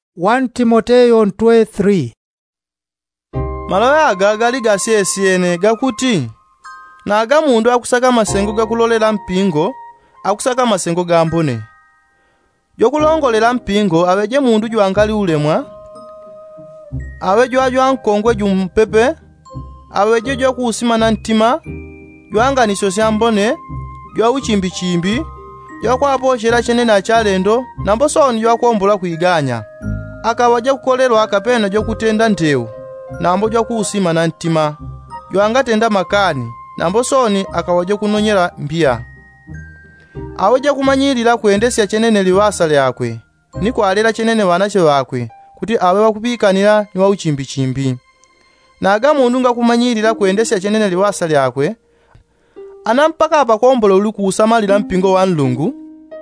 1 Timoteyo 2:3. Malawi aga gali gasiyesiyene gakuti naga mundu akusaka masengo gakulolera mpingo akusaka masengo ga mbone jokulongolera mpingo aweje mundu jwangali ulemwa awejo ajwa nkongwe jumpepe aweje jo kusimana ntima jwanganisho sya mbone jwa uchimbi jwakwaposhera chenene achalendo nambosoni jwakuombola kuiganya akawaje kukolerwa akapena jokutenda ntewu nambo jwakusimana ntima jwangatenda makani nambosoni akawaje kunonyera mbia aweje kumanyirira kuendesya chenene liwasa lyakwe nikwalera chenene wanache wakwe kuti awe wakupikanira ni wa uchimbi naga mundu nga kumanyirira kuendesya chenene liwasa lyakwe anampaka apakombolo uli kuusamalira mpingo wa Mulungu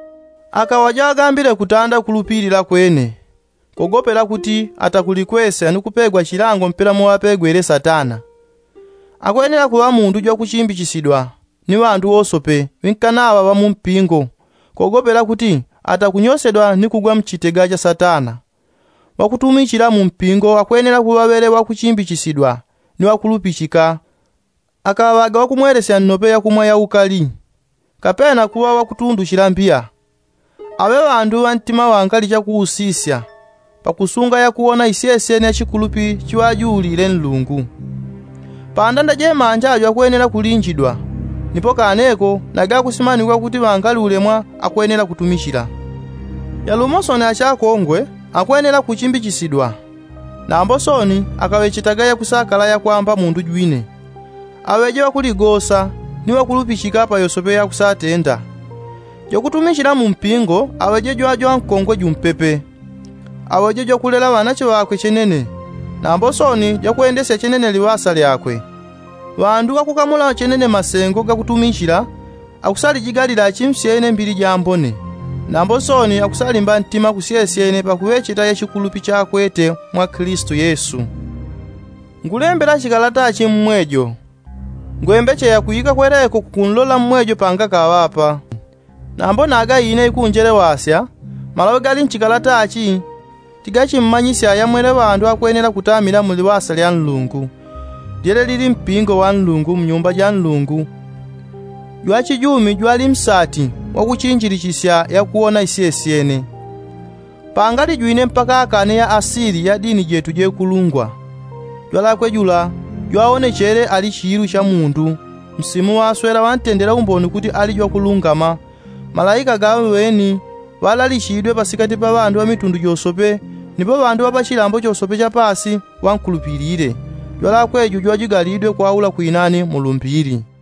akawaja agambire kutanda kulupirira kwene kogopera kuti atakulikwesa nikupegwa chilango mpera muwapegwere Satana akwenera kuwa mundu jwa kuchimbichisidwa ni wandu osope winkanawa wa mumpingo kogopera kuti atakunyosedwa nikugwa mchitega cha Satana wakutumikira mumpingo akwenera kuwawere wa kuchimbichisidwa ni wakulupichika akawaga wakumweresya nnope ya kumwa ya ukali kapena kuwa wakutundu chilambia awe wandu wantima wankali cha kuusisya pakusunga ya kuona isiyesene ya chikulupi chiwajulire Mulungu pandanda je manja ajo akwenera kulinjidwa nipo kaneko naga kusimanikwa kuti wankali ulemwa akwenera kutumishira yalumosoni achakongwe akwenera kuchimbichisidwa nambosoni akawechitaga ya kusakala ya kwamba mundu jwine aweje wakuligosa ni wakulupishika pa yosope ya kusatenda jokutumishira mu mpingo aweje jwajwa nkongwe jumpepe aweje jokulela wanache wakwe chenene nambosoni jokuendesya chenene liwasa lyakwe wandu wakukamula chenene masengo gakutumishira akusali jigalira chimsyene mbili jambone nambosoni akusalimba ntima kusyesiyene pakuwechita ya chikulupi chakwete mwa Kristo Yesu ngulembera chikalata chimmwejo ngwembeche ya kuyika kwereko kukunlola mmwejo panga kawapa nambo naga ine ikunjere wasya malawi gali nchikalata achi tigachimmanyisya yamwere bandu akwenera kutamira mu liwasa lya Mulungu lyere lili mpingo wa Mulungu mnyumba ja Mulungu jwachijumi jwali msati wakuchinjilichisya ya kuona isiyesiyene pangali jwine mpaka akane ya asili ya dini jetu jekulungwa jwalakwe jula jwaonechere ali chiru cha mundu msimu waswera wantendera umboni kuti ali jwakulungama malaika gawe weni walalishidwe pasikati pa bandu wa mitundu josope nipo bandu wa pachilambo chosope cha pasi wankulupirire jwalakweju jwajigalidwe kwaula kuinani mulumbiri